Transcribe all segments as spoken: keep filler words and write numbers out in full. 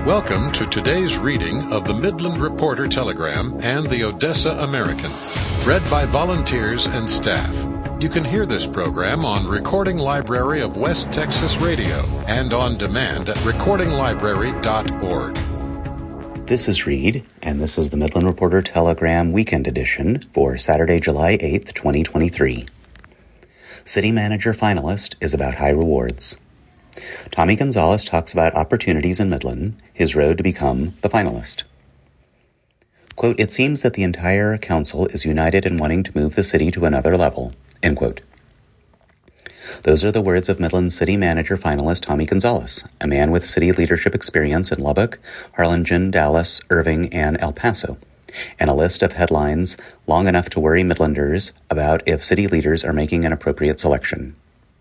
Welcome to today's reading of the Midland Reporter Telegram and the Odessa American, read by volunteers and staff. You can hear this program on Recording Library of West Texas Radio and on demand at recording library dot org. This is Reed, and this is the Midland Reporter Telegram Weekend Edition for Saturday, July eighth, twenty twenty-three. City Manager Finalist is about high rewards. Tommy Gonzalez talks about opportunities in Midland, his road to become the finalist. Quote, "It seems that the entire council is united in wanting to move the city to another level." End quote. Those are the words of Midland City Manager finalist Tommy Gonzalez, a man with city leadership experience in Lubbock, Harlingen, Dallas, Irving, and El Paso, and a list of headlines long enough to worry Midlanders about if city leaders are making an appropriate selection.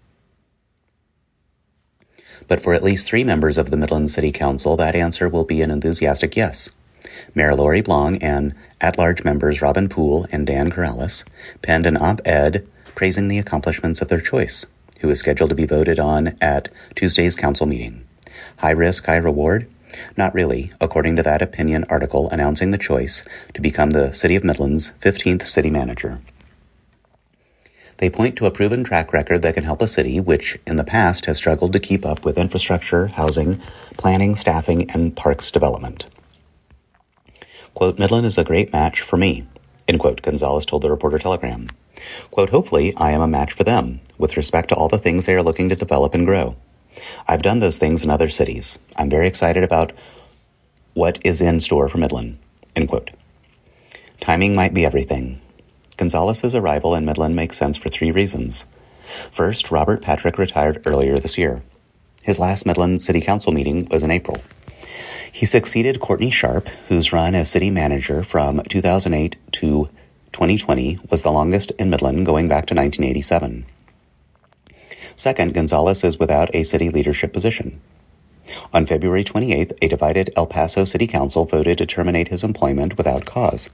But for at least three members of the Midland City Council, that answer will be an enthusiastic yes. Mayor Lori Blong and at-large members Robin Poole and Dan Corrales penned an op-ed praising the accomplishments of their choice, who is scheduled to be voted on at Tuesday's council meeting. High risk, high reward? Not really, according to that opinion article announcing the choice to become the City of Midland's fifteenth city manager. They point to a proven track record that can help a city which, in the past, has struggled to keep up with infrastructure, housing, planning, staffing, and parks development. Quote, "Midland is a great match for me," end quote, Gonzalez told the Reporter Telegram. Quote, "Hopefully, I am a match for them, with respect to all the things they are looking to develop and grow. I've done those things in other cities. I'm very excited about what is in store for Midland," end quote. Timing might be everything. Gonzalez's arrival in Midland makes sense for three reasons. First, Robert Patrick retired earlier this year. His last Midland City Council meeting was in April. He succeeded Courtney Sharp, whose run as city manager from two thousand eight to twenty twenty was the longest in Midland, going back to nineteen eighty-seven. Second, Gonzalez is without a city leadership position. On February twenty-eighth, a divided El Paso City Council voted to terminate his employment without cause.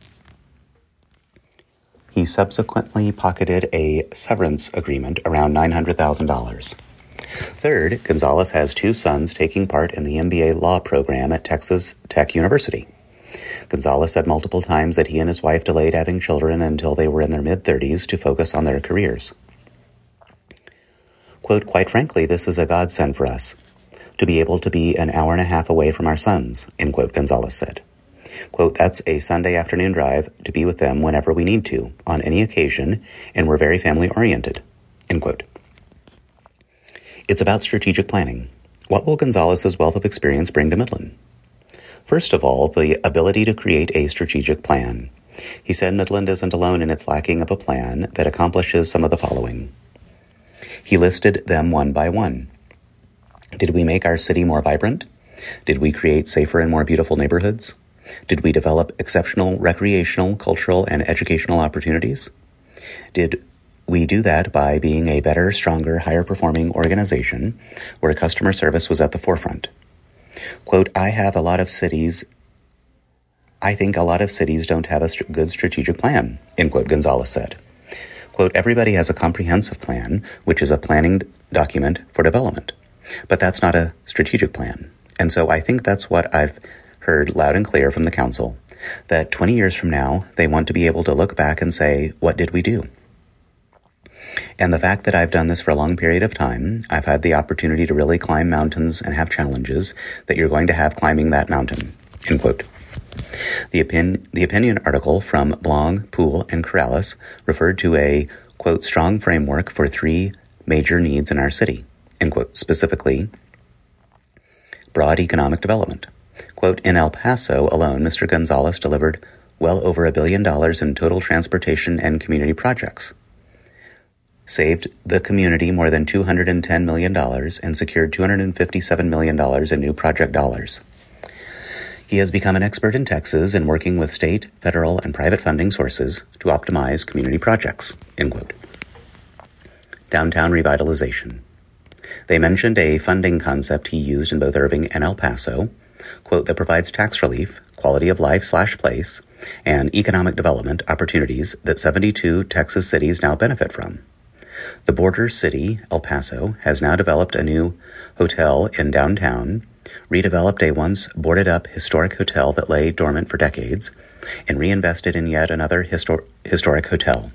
He subsequently pocketed a severance agreement around nine hundred thousand dollars. Third, Gonzalez has two sons taking part in the M B A law program at Texas Tech University. Gonzalez said multiple times that he and his wife delayed having children until they were in their mid-thirties to focus on their careers. Quote, "Quite frankly, this is a godsend for us, to be able to be an hour and a half away from our sons," end quote, Gonzalez said. Quote, "That's a Sunday afternoon drive to be with them whenever we need to, on any occasion, and we're very family-oriented," end quote. It's about strategic planning. What will Gonzalez's wealth of experience bring to Midland? First of all, the ability to create a strategic plan. He said Midland isn't alone in its lacking of a plan that accomplishes some of the following. He listed them one by one. Did we make our city more vibrant? Did we create safer and more beautiful neighborhoods? Did we develop exceptional recreational, cultural, and educational opportunities? Did we do that by being a better, stronger, higher-performing organization where customer service was at the forefront? Quote, I have a lot of cities, I think a lot of cities don't have a st- good strategic plan, end quote, Gonzalez said. Quote, everybody has a comprehensive plan, which is a planning document for development. But that's not a strategic plan. And so I think that's what I've heard loud and clear from the council, that twenty years from now, they want to be able to look back and say, what did we do? And the fact that I've done this for a long period of time, I've had the opportunity to really climb mountains and have challenges that you're going to have climbing that mountain, end quote. The, opin- the opinion article from Blong, Poole, and Corrales referred to a, quote, strong framework for three major needs in our city, end quote, specifically broad economic development. Quote, in El Paso alone, Mister Gonzalez delivered well over a billion dollars in total transportation and community projects, saved the community more than two hundred ten million dollars, and secured two hundred fifty-seven million dollars in new project dollars. He has become an expert in Texas in working with state, federal, and private funding sources to optimize community projects, end quote. Downtown revitalization. They mentioned a funding concept he used in both Irving and El Paso, quote, that provides tax relief, quality of life slash place, and economic development opportunities that seventy-two Texas cities now benefit from. The border city, El Paso, has now developed a new hotel in downtown, redeveloped a once boarded-up historic hotel that lay dormant for decades, and reinvested in yet another histor- historic hotel.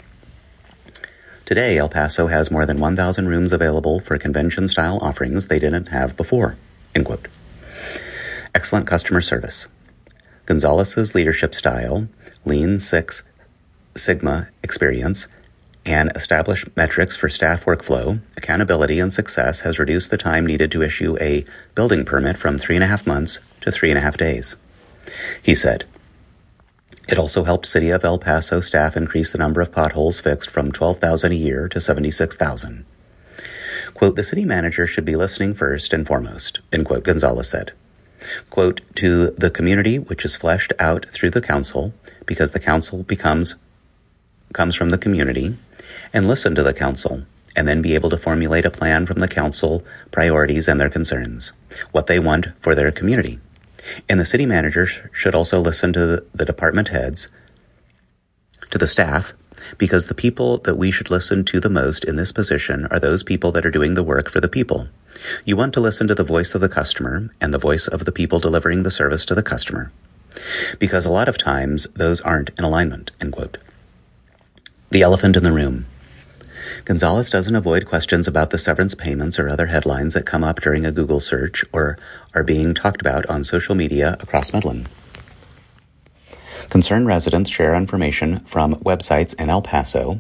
Today, El Paso has more than one thousand rooms available for convention-style offerings they didn't have before. End quote. Excellent customer service. Gonzalez's leadership style, Lean Six Sigma experience, and established metrics for staff workflow, accountability, and success has reduced the time needed to issue a building permit from three and a half months to three and a half days. He said, it also helped City of El Paso staff increase the number of potholes fixed from twelve thousand a year to seventy-six thousand. Quote, the city manager should be listening first and foremost, end quote, Gonzalez said. Quote, to the community which is fleshed out through the council, because the council becomes comes from the community, and listen to the council, and then be able to formulate a plan from the council priorities and their concerns, what they want for their community. And the city manager should also listen to the, the department heads, to the staff, because the people that we should listen to the most in this position are those people that are doing the work for the people. You want to listen to the voice of the customer and the voice of the people delivering the service to the customer, because a lot of times those aren't in alignment, end quote. The elephant in the room. Gonzalez doesn't avoid questions about the severance payments or other headlines that come up during a Google search or are being talked about on social media across Midland. Concerned residents share information from websites in El Paso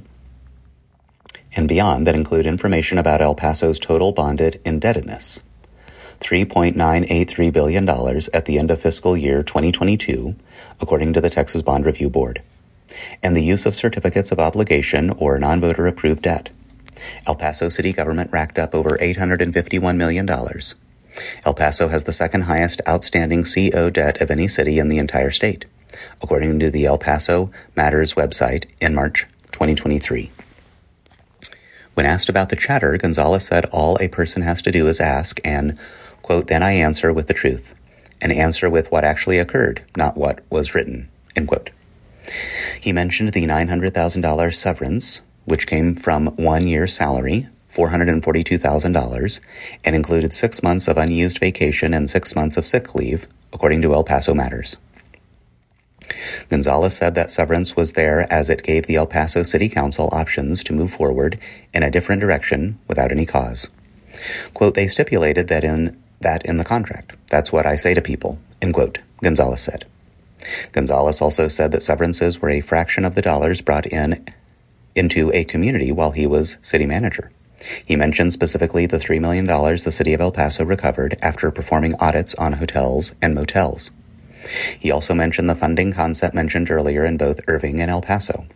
and beyond that include information about El Paso's total bonded indebtedness, three point nine eight three billion dollars at the end of fiscal year twenty twenty-two, according to the Texas Bond Review Board, and the use of certificates of obligation or non-voter approved debt. El Paso city government racked up over eight hundred fifty-one million dollars. El Paso has the second highest outstanding C O debt of any city in the entire state, according to the El Paso Matters website in March twenty twenty-three. When asked about the chatter, Gonzalez said all a person has to do is ask and, quote, then I answer with the truth, and answer with what actually occurred, not what was written, end quote. He mentioned the nine hundred thousand dollars severance, which came from one year's salary, four hundred forty-two thousand dollars, and included six months of unused vacation and six months of sick leave, according to El Paso Matters. Gonzalez said that severance was there as it gave the El Paso City Council options to move forward in a different direction without any cause. Quote, they stipulated that in that in the contract. That's what I say to people, end quote, Gonzalez said. Gonzalez also said that severances were a fraction of the dollars brought in into a community while he was city manager. He mentioned specifically the three million dollars the city of El Paso recovered after performing audits on hotels and motels. He also mentioned the funding concept mentioned earlier in both Irving and El Paso.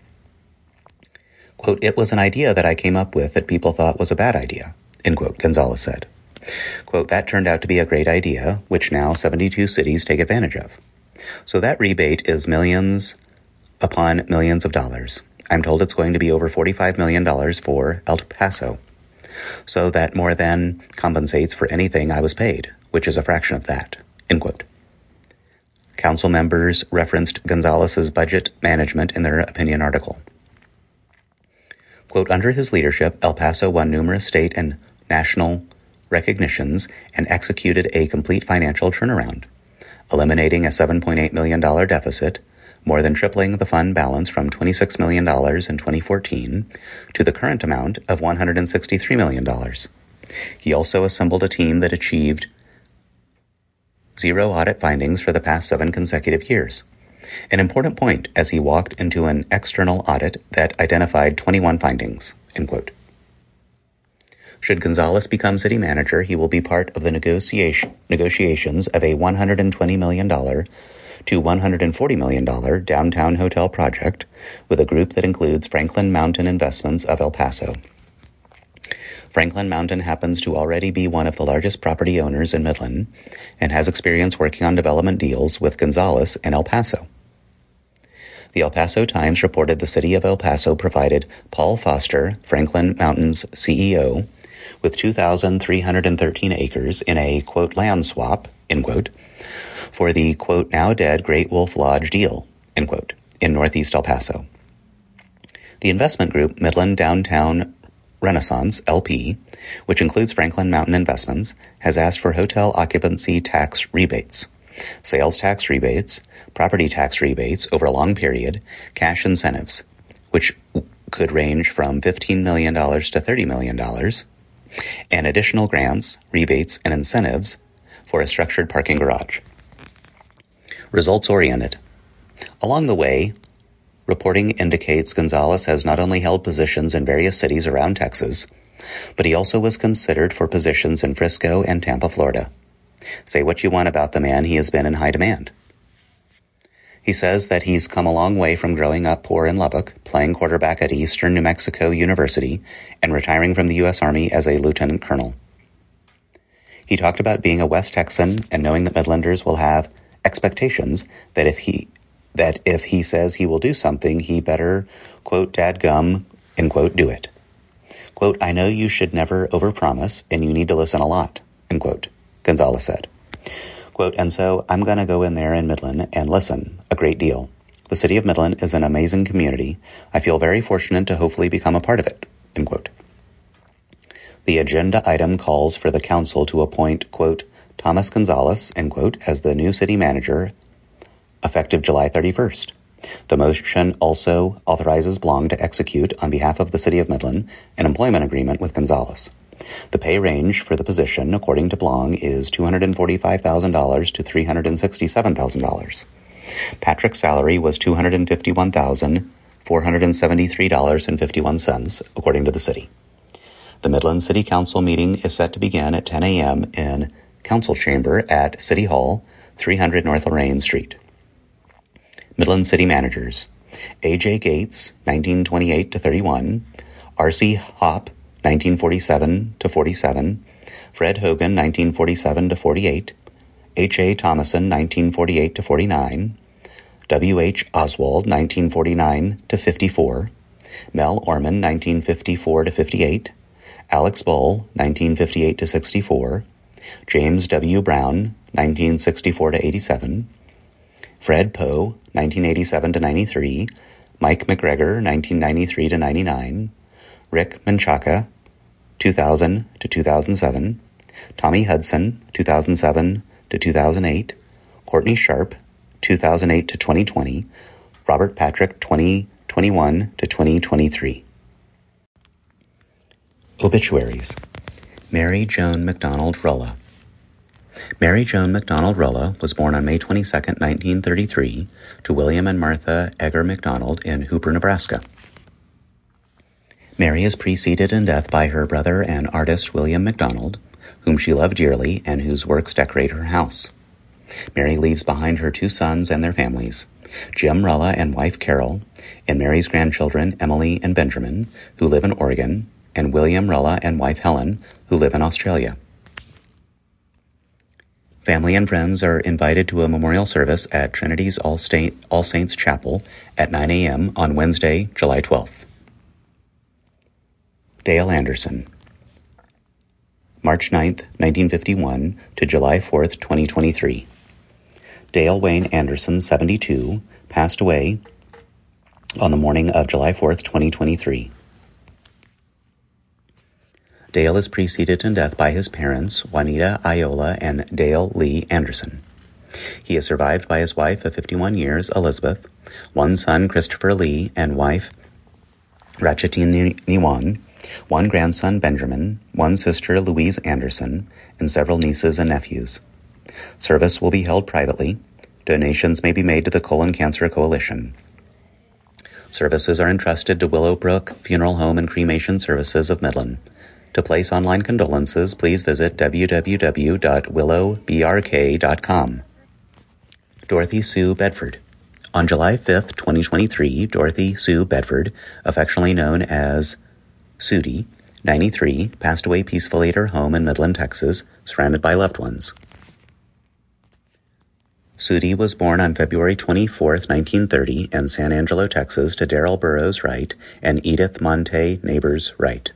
Quote, it was an idea that I came up with that people thought was a bad idea, end quote, Gonzalez said. Quote, that turned out to be a great idea, which now seventy-two cities take advantage of. So that rebate is millions upon millions of dollars. I'm told it's going to be over forty-five million dollars for El Paso. So that more than compensates for anything I was paid, which is a fraction of that, end quote. Council members referenced Gonzalez's budget management in their opinion article. Quote, under his leadership, El Paso won numerous state and national recognitions and executed a complete financial turnaround, eliminating a seven point eight million dollars deficit, more than tripling the fund balance from twenty-six million dollars in twenty fourteen to the current amount of one hundred sixty-three million dollars. He also assembled a team that achieved zero audit findings for the past seven consecutive years. An important point as he walked into an external audit that identified twenty-one findings, end quote. Should Gonzalez become city manager, he will be part of the negotiation, negotiations of a one hundred twenty million dollars to one hundred forty million dollars downtown hotel project with a group that includes Franklin Mountain Investments of El Paso. Franklin Mountain happens to already be one of the largest property owners in Midland and has experience working on development deals with Gonzalez and El Paso. The El Paso Times reported the city of El Paso provided Paul Foster, Franklin Mountain's C E O, with two thousand three hundred thirteen acres in a, quote, land swap, end quote, for the, quote, now dead Great Wolf Lodge deal, end quote, in northeast El Paso. The investment group, Midland Downtown Renaissance, L P, which includes Franklin Mountain Investments, has asked for hotel occupancy tax rebates, sales tax rebates, property tax rebates over a long period, cash incentives, which could range from fifteen million dollars to thirty million dollars, and additional grants, rebates, and incentives for a structured parking garage. Results-oriented. Along the way, reporting indicates Gonzalez has not only held positions in various cities around Texas, but he also was considered for positions in Frisco and Tampa, Florida. Say what you want about the man, he has been in high demand. He says that he's come a long way from growing up poor in Lubbock, playing quarterback at Eastern New Mexico University, and retiring from the U S Army as a lieutenant colonel. He talked about being a West Texan and knowing that Midlanders will have expectations that if he that if he says he will do something, he better, quote, dadgum, end quote, do it. Quote, I know you should never overpromise, and you need to listen a lot, end quote, Gonzalez said. Quote, and so I'm going to go in there in Midland and listen a great deal. The city of Midland is an amazing community. I feel very fortunate to hopefully become a part of it, end quote. The agenda item calls for the council to appoint, quote, Thomas Gonzalez, end quote, as the new city manager, effective July thirty-first. The motion also authorizes Blong to execute, on behalf of the city of Midland, an employment agreement with Gonzalez. The pay range for the position, according to Blong, is two hundred forty-five thousand dollars to three hundred sixty-seven thousand dollars. Patrick's salary was two hundred fifty-one thousand four hundred seventy-three dollars and fifty-one cents, according to the city. The Midland City Council meeting is set to begin at ten a.m. in Council Chamber at City Hall, three hundred North Lorraine Street. Midland City Managers: A J Gates, nineteen twenty-eight to thirty-one, R C Hopp, nineteen forty-seven to forty-seven, Fred Hogan, nineteen forty-seven to forty-eight, H A Thomason, nineteen forty-eight to forty-nine, W H Oswald, nineteen forty-nine to fifty-four, Mel Orman, nineteen fifty-four to fifty-eight, Alex Bull, nineteen fifty-eight to sixty-four, James W. Brown, nineteen sixty-four to eighty-seven, Fred Poe, nineteen eighty-seven to ninety-three, Mike McGregor, nineteen ninety-three to ninety-nine, Rick Menchaca, two thousand to two thousand seven, Tommy Hudson, two thousand seven to two thousand eight, Courtney Sharp, two thousand eight to twenty twenty, Robert Patrick, twenty twenty-one to twenty twenty-three. Obituaries. Mary Joan McDonald Rulla. Mary Joan McDonald Rulla was born on May twenty-second, nineteen thirty-three, to William and Martha Egger McDonald in Hooper, Nebraska. Mary is preceded in death by her brother and artist William McDonald, whom she loved dearly and whose works decorate her house. Mary leaves behind her two sons and their families, Jim Rulla and wife Carol, and Mary's grandchildren Emily and Benjamin, who live in Oregon, and William Rulla and wife Helen, who live in Australia. Family and friends are invited to a memorial service at Trinity's All, Saint, All Saints Chapel at nine a.m. on Wednesday, July twelfth. Dale Anderson. March ninth, nineteen fifty-one to July fourth, twenty twenty-three. Dale Wayne Anderson, seventy-two, passed away on the morning of July fourth, twenty twenty-three. Dale is preceded in death by his parents, Juanita Iola and Dale Lee Anderson. He is survived by his wife of fifty-one years, Elizabeth, one son, Christopher Lee, and wife, Ratchetine Niwan, one grandson, Benjamin, one sister, Louise Anderson, and several nieces and nephews. Service will be held privately. Donations may be made to the Colon Cancer Coalition. Services are entrusted to Willowbrook Funeral Home and Cremation Services of Midland. To place online condolences, please visit w w w dot willow b r k dot com. Dorothy Sue Bedford. On July fifth, twenty twenty-three, Dorothy Sue Bedford, affectionately known as Sudie, ninety-three, passed away peacefully at her home in Midland, Texas, surrounded by loved ones. Sudie was born on February twenty-fourth, nineteen thirty, in San Angelo, Texas, to Darrell Burroughs Wright and Edith Monte Neighbors Wright.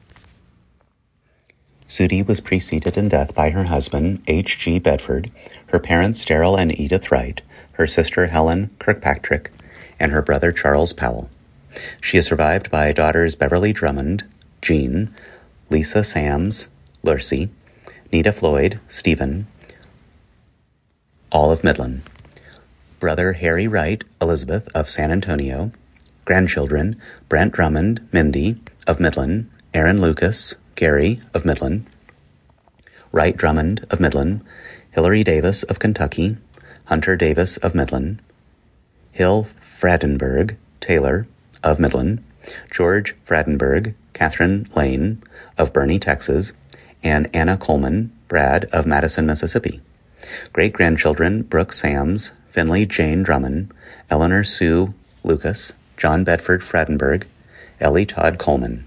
Sudie was preceded in death by her husband, H G Bedford, her parents, Darrell and Edith Wright, her sister, Helen Kirkpatrick, and her brother, Charles Powell. She is survived by daughters Beverly Drummond, Jean, Lisa Sams, Lurcy, Nita Floyd, Stephen, all of Midland. Brother Harry Wright, Elizabeth of San Antonio. Grandchildren, Brent Drummond, Mindy of Midland, Aaron Lucas, Gary of Midland, Wright Drummond of Midland, Hillary Davis of Kentucky, Hunter Davis of Midland, Hill Fradenberg Taylor of Midland, George Fradenberg, Catherine Lane of Bernie, Texas, and Anna Coleman Brad of Madison, Mississippi. Great-grandchildren, Brooke Sams, Finley Jane Drummond, Eleanor Sue Lucas, John Bedford Fradenberg, Ellie Todd Coleman.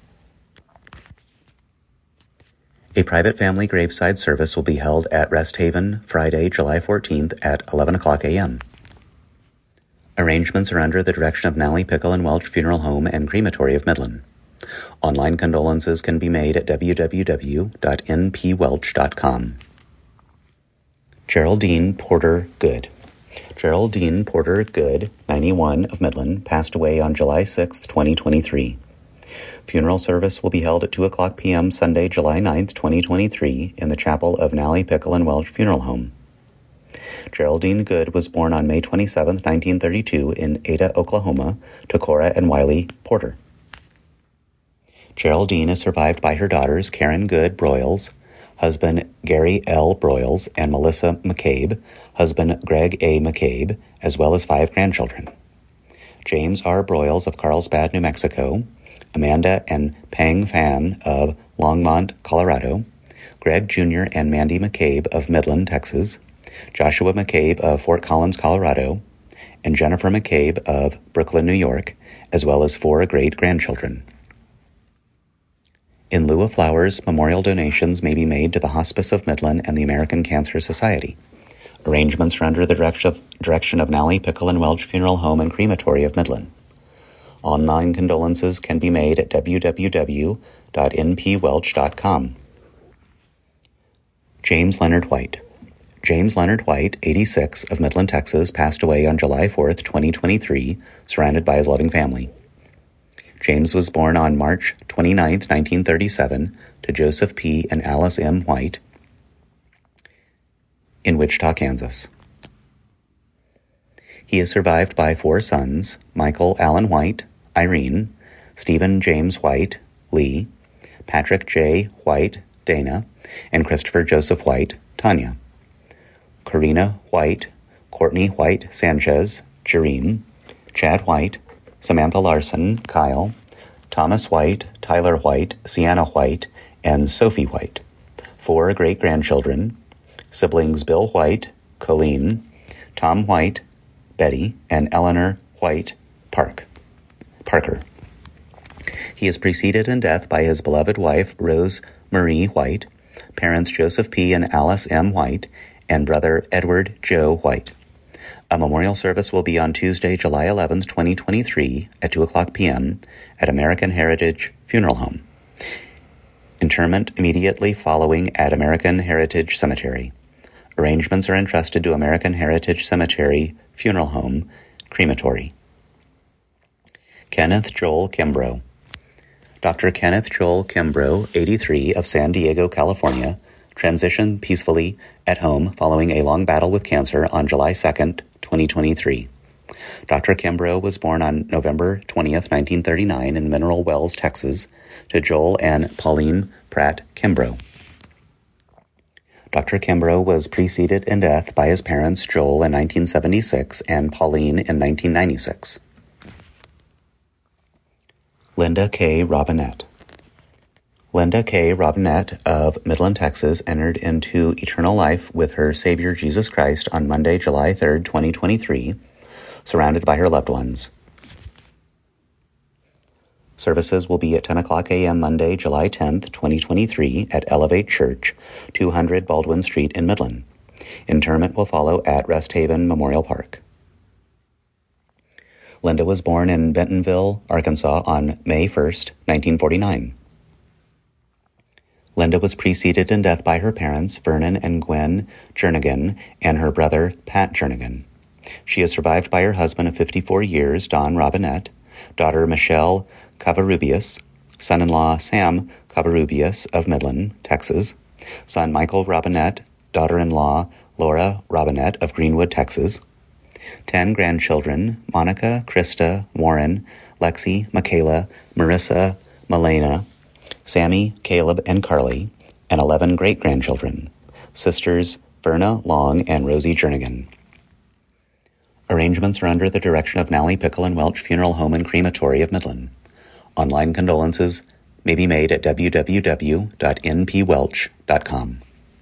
A private family graveside service will be held at Rest Haven Friday, July fourteenth at eleven o'clock a.m. Arrangements are under the direction of Nally Pickle and Welch Funeral Home and Crematory of Midland. Online condolences can be made at w w w dot n p welch dot com. Geraldine Porter Good. Geraldine Porter Good, ninety-one, of Midland, passed away on July sixth, twenty twenty-three. Funeral service will be held at two o'clock p.m. Sunday, July ninth, twenty twenty-three, in the chapel of Nally Pickle and Welch Funeral Home. Geraldine Good was born on May twenty-seventh, nineteen thirty-two, in Ada, Oklahoma, to Cora and Wiley Porter. Geraldine is survived by her daughters Karen Good Broyles, husband Gary L. Broyles, and Melissa McCabe, husband Greg A. McCabe, as well as five grandchildren. James R. Broyles of Carlsbad, New Mexico, Amanda and Pang Fan of Longmont, Colorado, Greg Junior and Mandy McCabe of Midland, Texas, Joshua McCabe of Fort Collins, Colorado, and Jennifer McCabe of Brooklyn, New York, as well as four great-grandchildren. In lieu of flowers, memorial donations may be made to the Hospice of Midland and the American Cancer Society. Arrangements are under the direction of, direction of Nally Pickle and Welch Funeral Home and Crematory of Midland. Online condolences can be made at w w w dot n p welch dot com. James Leonard White. James Leonard White, eighty-six, of Midland, Texas, passed away on July fourth, twenty twenty-three, surrounded by his loving family. James was born on March twenty-ninth, nineteen thirty-seven, to Joseph P. and Alice M. White in Wichita, Kansas. He is survived by four sons, Michael Allen White, Irene, Stephen James White, Lee, Patrick J. White, Dana, and Christopher Joseph White, Tanya. Karina White, Courtney White Sanchez, Jereen, Chad White, Samantha Larson, Kyle, Thomas White, Tyler White, Sienna White, and Sophie White. Four great-grandchildren, siblings Bill White, Colleen, Tom White, Betty, and Eleanor White Park, Parker. He is preceded in death by his beloved wife, Rose Marie White, parents Joseph P. and Alice M. White, and brother Edward Joe White. A memorial service will be on Tuesday, July eleventh, twenty twenty-three, at two o'clock p.m. at American Heritage Funeral Home. Interment immediately following at American Heritage Cemetery. Arrangements are entrusted to American Heritage Cemetery Funeral Home, Crematory. Kenneth Joel Kimbrough. Doctor Kenneth Joel Kimbrough, eighty-three, of San Diego, California, transitioned peacefully at home following a long battle with cancer on July second, twenty twenty-three. Doctor Kimbrough was born on November twentieth, nineteen thirty-nine, in Mineral Wells, Texas, to Joel and Pauline Pratt Kimbrough. Doctor Kimbrough was preceded in death by his parents Joel in nineteen seventy-six and Pauline in nineteen ninety-six. Linda K. Robinette. Linda K. Robinette of Midland, Texas, entered into eternal life with her Savior Jesus Christ on Monday, July third, twenty twenty-three, surrounded by her loved ones. Services will be at ten o'clock a.m. Monday, July tenth, twenty twenty-three, at Elevate Church, two hundred Baldwin Street in Midland. Interment will follow at Rest Haven Memorial Park. Linda was born in Bentonville, Arkansas, on May first, nineteen forty-nine. Linda was preceded in death by her parents, Vernon and Gwen Jernigan, and her brother, Pat Jernigan. She is survived by her husband of fifty-four years, Don Robinette, daughter Michelle Cavarubius, son-in-law Sam Covarrubias of Midland, Texas, son Michael Robinette, daughter-in-law Laura Robinette of Greenwood, Texas, ten grandchildren, Monica, Krista, Warren, Lexi, Michaela, Marissa, Milena, Sammy, Caleb, and Carly, and eleven great-grandchildren, sisters Verna Long and Rosie Jernigan. Arrangements are under the direction of Nally Pickle and Welch Funeral Home and Crematory of Midland. Online condolences may be made at w w w dot n p welch dot com.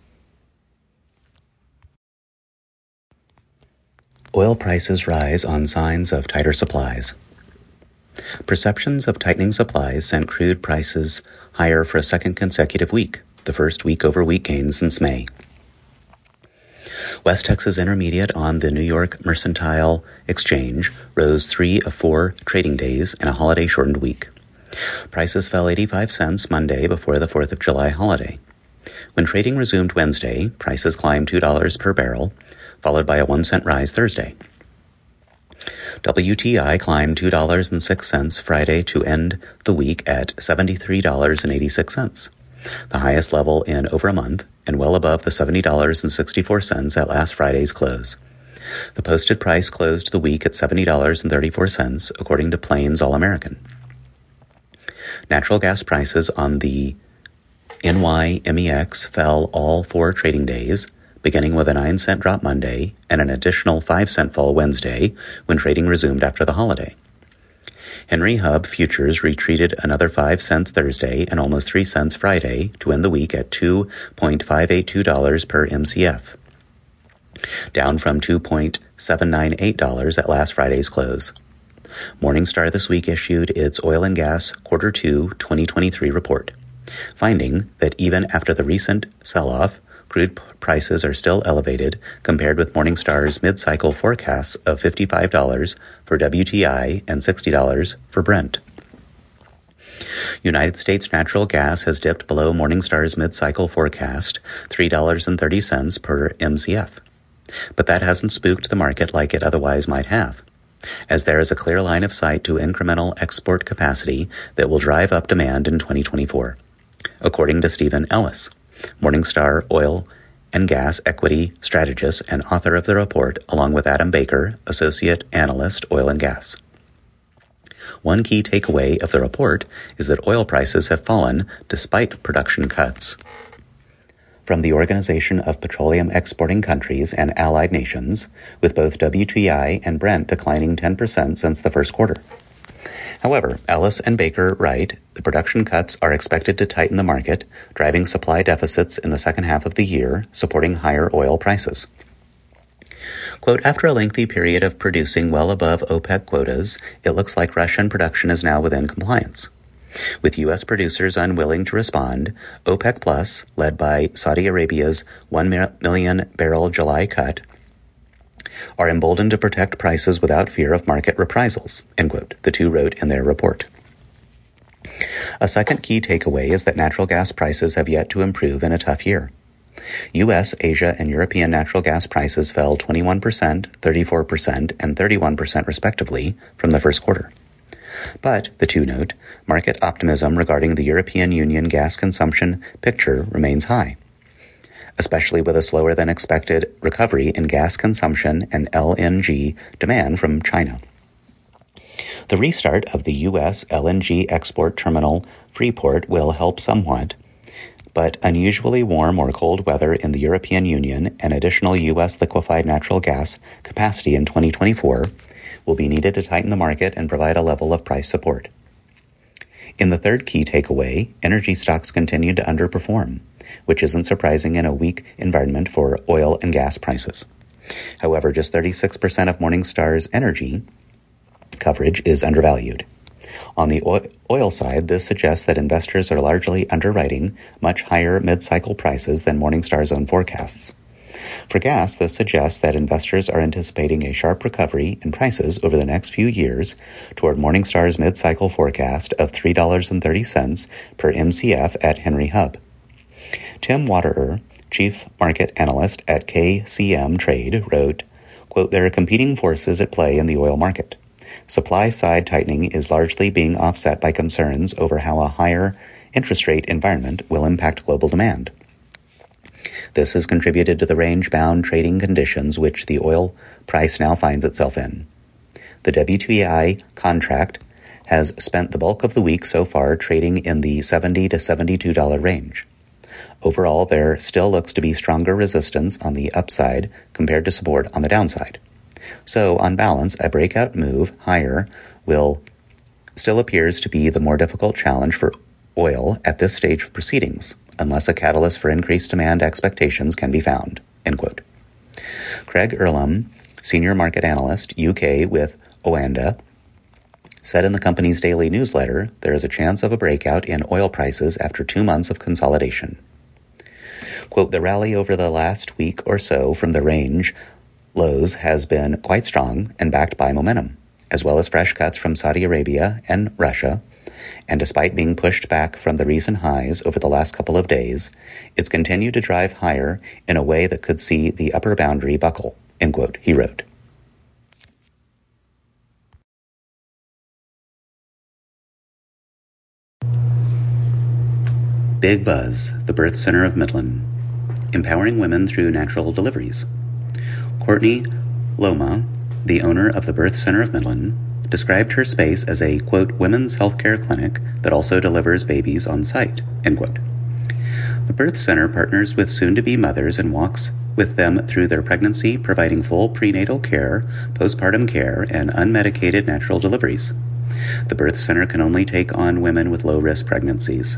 Oil prices rise on signs of tighter supplies. Perceptions of tightening supplies sent crude prices higher for a second consecutive week, the first week-over-week gain since May. West Texas Intermediate on the New York Mercantile Exchange rose three of four trading days in a holiday-shortened week. Prices fell eighty-five cents Monday before the fourth of July holiday. When trading resumed Wednesday, prices climbed two dollars per barrel, followed by a one cent rise Thursday. W T I climbed two dollars and six cents Friday to end the week at seventy-three dollars and eighty-six cents, the highest level in over a month and well above the seventy dollars and sixty-four cents at last Friday's close. The posted price closed the week at seventy dollars and thirty-four cents, according to Plains All-American. Natural gas prices on the N Y M E X fell all four trading days, beginning with a nine cent drop Monday and an additional five cent fall Wednesday when trading resumed after the holiday. Henry Hub futures retreated another five cents Thursday and almost three cents Friday to end the week at two point five eight two dollars per M C F, down from two point seven nine eight dollars at last Friday's close. Morningstar this week issued its Oil and Gas Quarter two twenty twenty-three report, finding that even after the recent sell-off, crude prices are still elevated compared with Morningstar's mid-cycle forecasts of fifty-five dollars for W T I and sixty dollars for Brent. United States natural gas has dipped below Morningstar's mid-cycle forecast, three dollars and thirty cents per M C F. But that hasn't spooked the market like it otherwise might have, as there is a clear line of sight to incremental export capacity that will drive up demand in twenty twenty-four, according to Stephen Ellis, Morningstar oil and gas equity strategist and author of the report, along with Adam Baker, associate analyst, oil and gas. One key takeaway of the report is that oil prices have fallen despite production cuts. From the Organization of Petroleum Exporting Countries and Allied Nations, with both W T I and Brent declining ten percent since the first quarter. However, Ellis and Baker write the production cuts are expected to tighten the market, driving supply deficits in the second half of the year, supporting higher oil prices. Quote, after a lengthy period of producing well above OPEC quotas, it looks like Russian production is now within compliance. With U S producers unwilling to respond, OPEC Plus, led by Saudi Arabia's one million barrel July cut, are emboldened to protect prices without fear of market reprisals, end quote, the two wrote in their report. A second key takeaway is that natural gas prices have yet to improve in a tough year. U S, Asia, and European natural gas prices fell twenty-one percent, thirty-four percent, and thirty-one percent respectively from the first quarter. But, the two note, market optimism regarding the European Union gas consumption picture remains high, especially with a slower than expected recovery in gas consumption and L N G demand from China. The restart of the U S L N G export terminal Freeport will help somewhat, but unusually warm or cold weather in the European Union and additional U S liquefied natural gas capacity in twenty twenty-four will be needed to tighten the market and provide a level of price support. In the third key takeaway, energy stocks continue to underperform, which isn't surprising in a weak environment for oil and gas prices. However, just thirty-six percent of Morningstar's energy coverage is undervalued. On the oil side, this suggests that investors are largely underwriting much higher mid-cycle prices than Morningstar's own forecasts. For gas, this suggests that investors are anticipating a sharp recovery in prices over the next few years toward Morningstar's mid-cycle forecast of three dollars and thirty cents per M C F at Henry Hub. Tim Waterer, chief market analyst at K C M Trade, wrote, quote, there are competing forces at play in the oil market. Supply-side tightening is largely being offset by concerns over how a higher interest rate environment will impact global demand. This has contributed to the range-bound trading conditions which the oil price now finds itself in. The W T I contract has spent the bulk of the week so far trading in the seventy to seventy-two dollars range. Overall, there still looks to be stronger resistance on the upside compared to support on the downside. So, on balance, a breakout move higher will still appears to be the more difficult challenge for oil at this stage of proceedings, unless a catalyst for increased demand expectations can be found. End quote. Craig Earlham, senior market analyst, U K with Oanda, said in the company's daily newsletter there is a chance of a breakout in oil prices after two months of consolidation. Quote, the rally over the last week or so from the range lows has been quite strong and backed by momentum, as well as fresh cuts from Saudi Arabia and Russia, and despite being pushed back from the recent highs over the last couple of days, it's continued to drive higher in a way that could see the upper boundary buckle, end quote, he wrote. Big Buzz, the birth center of Midland, empowering women through natural deliveries. Courtney Loma, the owner of the Birth Center of Midland, described her space as a, quote, women's healthcare clinic that also delivers babies on site, end quote. The Birth Center partners with soon-to-be mothers and walks with them through their pregnancy, providing full prenatal care, postpartum care, and unmedicated natural deliveries. The Birth Center can only take on women with low-risk pregnancies.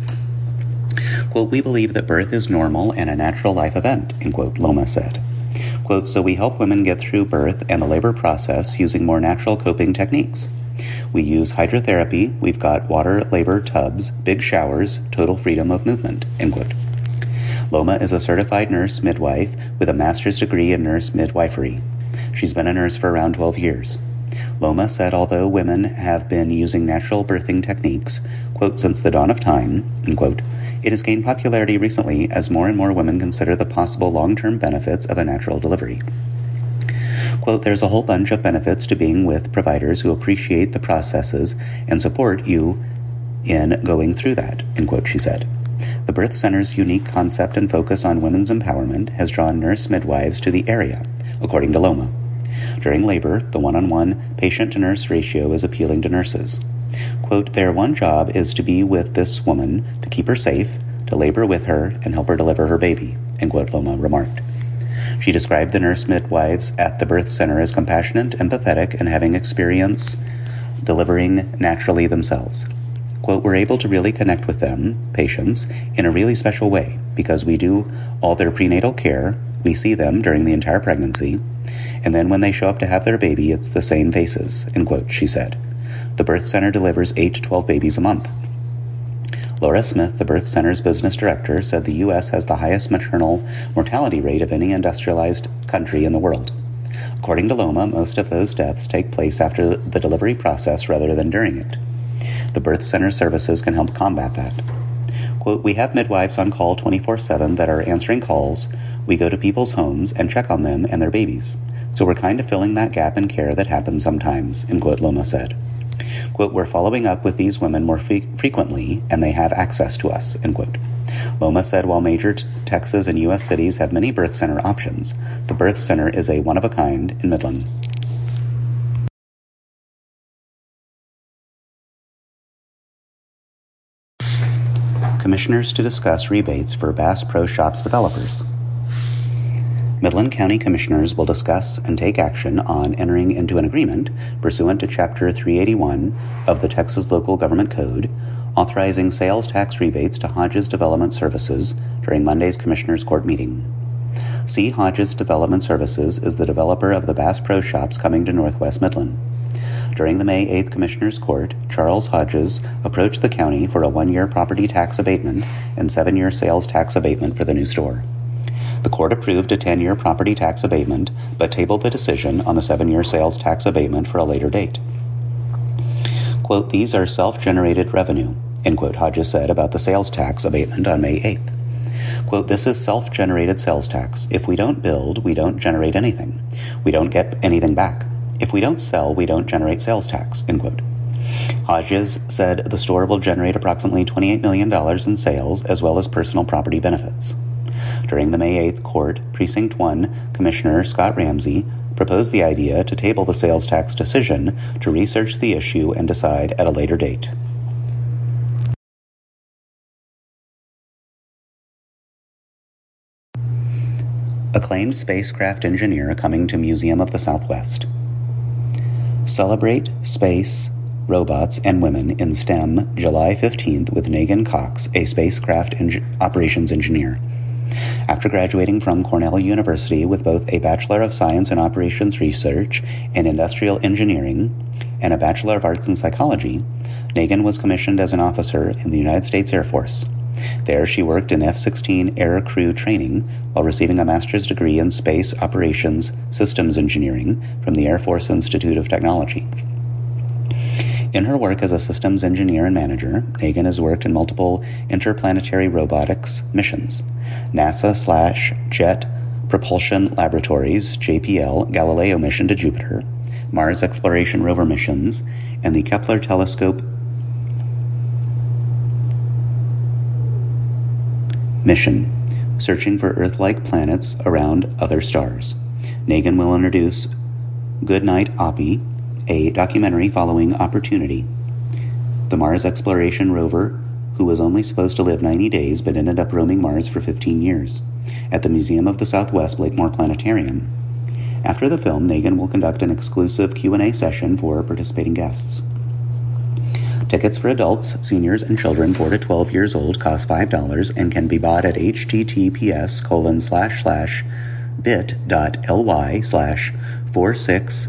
Quote, we believe that birth is normal and a natural life event, end quote, Loma said. Quote, so we help women get through birth and the labor process using more natural coping techniques. We use hydrotherapy, we've got water labor tubs, big showers, total freedom of movement, end quote. Loma is a certified nurse midwife with a master's degree in nurse midwifery. She's been a nurse for around twelve years. Loma said although women have been using natural birthing techniques, quote, since the dawn of time, end quote, it has gained popularity recently as more and more women consider the possible long-term benefits of a natural delivery. Quote, there's a whole bunch of benefits to being with providers who appreciate the processes and support you in going through that, end quote, she said. The Birth Center's unique concept and focus on women's empowerment has drawn nurse midwives to the area, according to Loma. During labor, the one-on-one patient-to-nurse ratio is appealing to nurses. Quote, their one job is to be with this woman, to keep her safe, to labor with her, and help her deliver her baby, end quote, Loma remarked. She described the nurse midwives at the birth center as compassionate, empathetic, and having experience delivering naturally themselves. Quote, we're able to really connect with them, patients, in a really special way because we do all their prenatal care, we see them during the entire pregnancy, and then when they show up to have their baby, it's the same faces, end quote, she said. The birth center delivers eight to twelve babies a month. Laura Smith, the birth center's business director, said the U S has the highest maternal mortality rate of any industrialized country in the world. According to Loma, most of those deaths take place after the delivery process rather than during it. The birth center services can help combat that. Quote, we have midwives on call twenty-four seven that are answering calls. We go to people's homes and check on them and their babies. So we're kind of filling that gap in care that happens sometimes, end quote, Loma said. Quote, we're following up with these women more fe- frequently, and they have access to us, end quote. Loma said while major t- Texas and U S cities have many birth center options, the birth center is a one-of-a-kind in Midland. Commissioners to discuss rebates for Bass Pro Shops developers. Midland County Commissioners will discuss and take action on entering into an agreement pursuant to Chapter three eighty-one of the Texas Local Government Code, authorizing sales tax rebates to Hodges Development Services during Monday's Commissioners Court meeting. C. Hodges Development Services is the developer of the Bass Pro Shops coming to Northwest Midland. During the May eighth Commissioners Court, Charles Hodges approached the county for a one-year property tax abatement and seven-year sales tax abatement for the new store. The court approved a ten-year property tax abatement, but tabled the decision on the seven-year sales tax abatement for a later date. Quote, these are self-generated revenue, end quote, Hodges said about the sales tax abatement on May eighth. Quote, this is self-generated sales tax. If we don't build, we don't generate anything. We don't get anything back. If we don't sell, we don't generate sales tax, end quote. Hodges said the store will generate approximately twenty-eight million dollars in sales as well as personal property benefits. During the May eighth court, Precinct one Commissioner Scott Ramsey proposed the idea to table the sales tax decision to research the issue and decide at a later date. Acclaimed spacecraft engineer coming to Museum of the Southwest. Celebrate Space, Robots, and Women in STEM July fifteenth with Nagin Cox, a spacecraft eng- operations engineer. After graduating from Cornell University with both a Bachelor of Science in Operations Research and Industrial Engineering and a Bachelor of Arts in Psychology, Nagin was commissioned as an officer in the United States Air Force. There she worked in F sixteen air crew training while receiving a master's degree in space operations systems engineering from the Air Force Institute of Technology. In her work as a systems engineer and manager, Nagin has worked in multiple interplanetary robotics missions, NASA slash Jet Propulsion Laboratories, J P L, Galileo mission to Jupiter, Mars Exploration Rover missions, and the Kepler Telescope mission, searching for Earth-like planets around other stars. Nagin will introduce Goodnight Oppie, a documentary following Opportunity, the Mars Exploration Rover who was only supposed to live ninety days but ended up roaming Mars for fifteen years, at the Museum of the Southwest Blakemore Planetarium. After the film, Nagin will conduct an exclusive Q and A session for participating guests. Tickets for adults, seniors, and children four to twelve years old cost five dollars and can be bought at https colon slash slash bit.ly slash 46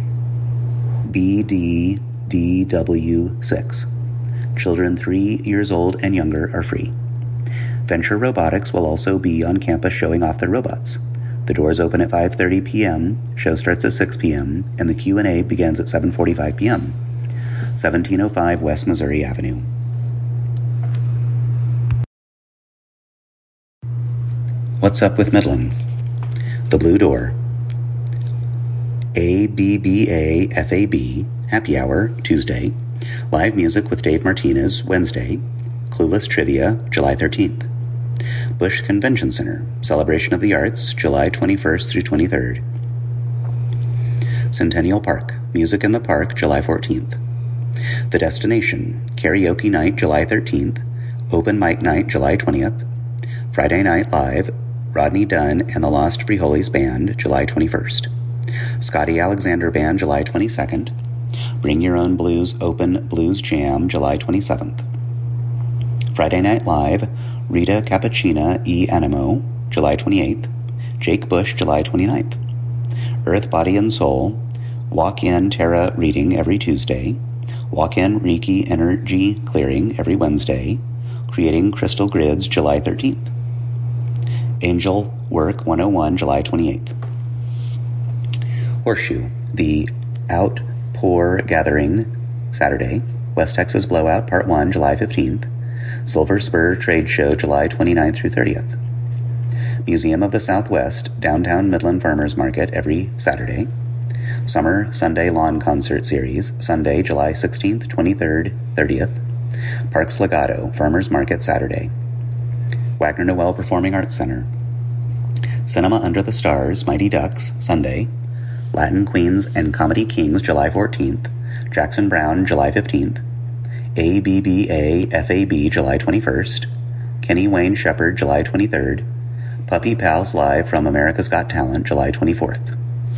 BDDW6. Children three years old and younger are free. Venture Robotics will also be on campus showing off their robots. The doors open at five thirty p.m., show starts at six p.m., and the Q and A begins at seven forty-five p.m. seventeen oh five West Missouri Avenue. What's up with Midland? The Blue Door. A B B A F A B, Happy Hour, Tuesday. Live music with Dave Martinez, Wednesday. Clueless Trivia, July thirteenth. Bush Convention Center, Celebration of the Arts, July twenty-first through twenty-third. Centennial Park, Music in the Park, July fourteenth. The Destination, Karaoke Night, July thirteenth. Open Mic Night, July twentieth. Friday Night Live, Rodney Dunn and the Lost Frijoles Band, July twenty-first. Scotty Alexander Band, July twenty-second. Bring Your Own Blues Open Blues Jam, July twenty-seventh. Friday Night Live, Rita Cappuccina e Animo, July twenty-eighth. Jake Bush, July twenty-ninth. Earth, Body, and Soul, Walk-In Tarot Reading every Tuesday. Walk-In Reiki Energy Clearing every Wednesday. Creating Crystal Grids, July thirteenth. Angel Work one oh one, July twenty-eighth. Horseshoe, the Outpour Gathering, Saturday. West Texas Blowout, Part one, July fifteenth. Silver Spur Trade Show, July twenty-ninth through thirtieth. Museum of the Southwest, Downtown Midland Farmers Market every Saturday. Summer Sunday Lawn Concert Series, Sunday, July sixteenth, twenty-third, thirtieth. Parks Legato, Farmers Market, Saturday. Wagner Noel Performing Arts Center. Cinema Under the Stars, Mighty Ducks, Sunday. Latin Queens and Comedy Kings, July fourteenth. Jackson Brown, July fifteenth. A B B A F A B, July twenty-first. Kenny Wayne Shepherd, July twenty-third. Puppy Pals Live from America's Got Talent, July twenty-fourth.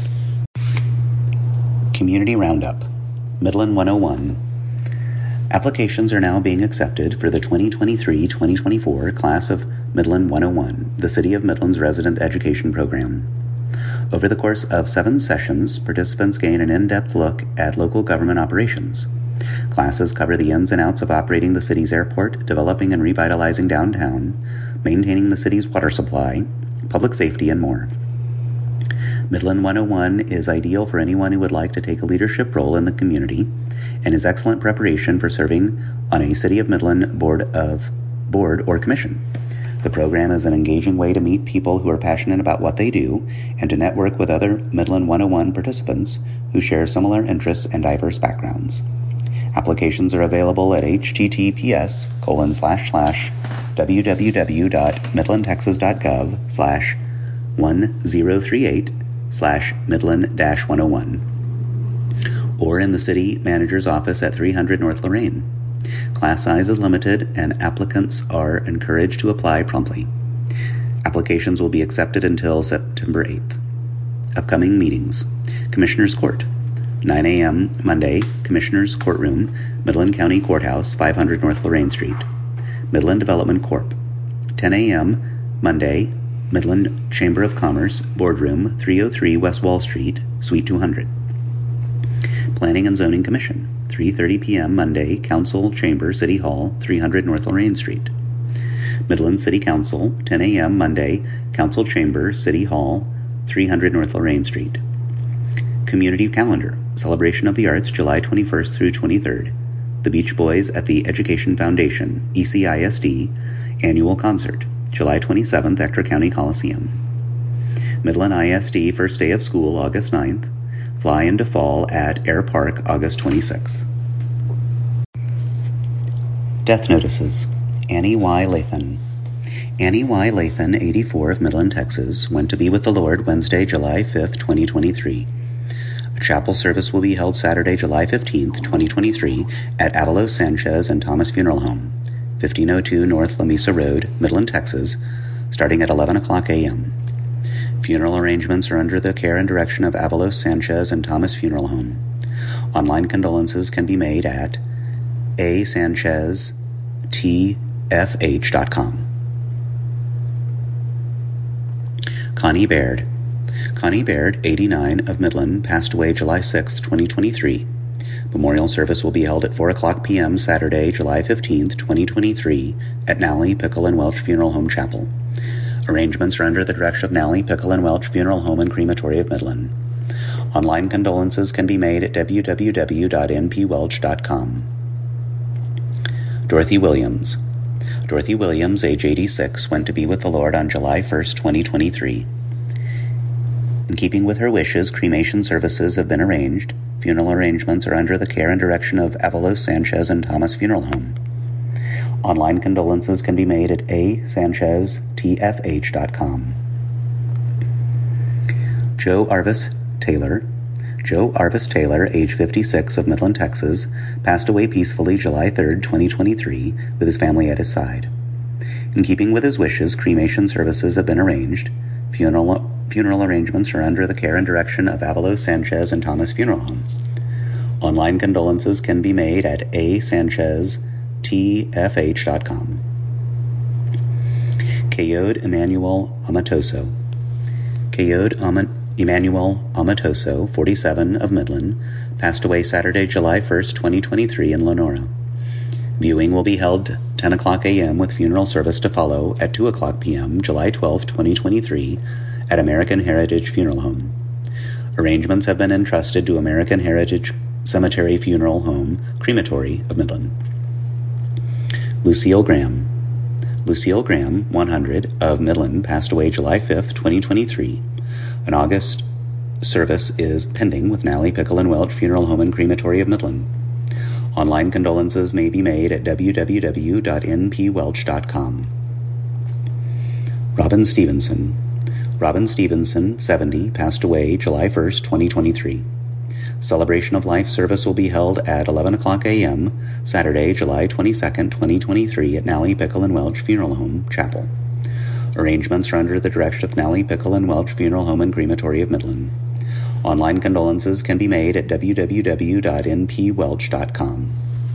Community Roundup, Midland one oh one. Applications are now being accepted for the twenty twenty-three twenty twenty-four class of Midland one oh one, the City of Midland's resident education program. Over the course of seven sessions, participants gain an in-depth look at local government operations. Classes cover the ins and outs of operating the city's airport, developing and revitalizing downtown, maintaining the city's water supply, public safety, and more. Midland one oh one is ideal for anyone who would like to take a leadership role in the community and is excellent preparation for serving on a City of Midland board of board or commission. The program is an engaging way to meet people who are passionate about what they do and to network with other Midland one oh one participants who share similar interests and diverse backgrounds. Applications are available at https colon slash slash www.midlandtexas.gov slash 1038 slash midland dash 101 or in the City Manager's Office at three hundred North Lorraine. Class size is limited and applicants are encouraged to apply promptly. Applications will be accepted until September eighth. Upcoming meetings. Commissioners Court. nine a.m. Monday, Commissioners Courtroom, Midland County Courthouse, five hundred North Lorraine Street. Midland Development Corp. ten a.m. Monday, Midland Chamber of Commerce, Boardroom, three oh three West Wall Street, Suite two hundred. Planning and Zoning Commission. three thirty p.m. Monday, Council Chamber, City Hall, three hundred North Lorraine Street. Midland City Council, ten a.m. Monday, Council Chamber, City Hall, three hundred North Lorraine Street. Community Calendar. Celebration of the Arts, July twenty-first through twenty-third. The Beach Boys at the Education Foundation, E C I S D, Annual Concert, July twenty-seventh, Ector County Coliseum. Midland I S D First Day of School, August ninth. Fly into Fall at Air Park, August twenty-sixth. Death Notices. Annie Y. Lathan. Annie Y. Lathan, eighty-four, of Midland, Texas, went to be with the Lord Wednesday, July fifth, twenty twenty-three. A chapel service will be held Saturday, July fifteenth, twenty twenty-three, at Avalos Sanchez and Thomas Funeral Home, fifteen oh two North Lamesa Road, Midland, Texas, starting at eleven o'clock a.m. Funeral arrangements are under the care and direction of Avalos Sanchez and Thomas Funeral Home. Online condolences can be made at a sanchez t f h dot com. Connie Baird. Connie Baird, eighty-nine, of Midland, passed away July sixth, twenty twenty-three. Memorial service will be held at four o'clock p.m. Saturday, July fifteenth, twenty twenty-three, at Nally, Pickle and Welch Funeral Home Chapel. Arrangements are under the direction of Nally, Pickle and Welch Funeral Home and Crematory of Midland. Online condolences can be made at w w w dot n p welch dot com. Dorothy Williams. Dorothy Williams, age eighty-six, went to be with the Lord on July first, twenty twenty-three. In keeping with her wishes, cremation services have been arranged. Funeral arrangements are under the care and direction of Avalos Sanchez and Thomas Funeral Home. Online condolences can be made at a sanchez t f h dot com. Joe Arvis Taylor. Joe Arvis Taylor, age fifty-six, of Midland, Texas, passed away peacefully July third, twenty twenty-three, with his family at his side. In keeping with his wishes, cremation services have been arranged. Funeral, funeral arrangements are under the care and direction of Avalos Sanchez and Thomas Funeral Home. Online condolences can be made at a sanchez t f h dot com. Kayode Emmanuel Amatoso. Kayode Ama- Emmanuel Amatoso, forty-seven, of Midland, passed away Saturday, July first, twenty twenty-three, in Lenora. Viewing will be held ten o'clock a.m. with funeral service to follow at two o'clock p.m. July twelfth, twenty twenty-three, at American Heritage Funeral Home. Arrangements have been entrusted to American Heritage Cemetery Funeral Home, Crematory of Midland. Lucille Graham. Lucille Graham, one hundred, of Midland, passed away July fifth, twenty twenty-three. An August service is pending with Nally, Pickle and Welch Funeral Home and Crematory of Midland. Online condolences may be made at w w w dot n p welch dot com. Robin Stevenson. Robin Stevenson, seventy, passed away July first, twenty twenty-three. Celebration of Life service will be held at eleven o'clock a.m. Saturday, July twenty-second, twenty twenty-three, at Nally, Pickle and Welch Funeral Home Chapel. Arrangements are under the direction of Nally, Pickle and Welch Funeral Home and Crematory of Midland. Online condolences can be made at w w w dot n p welch dot com.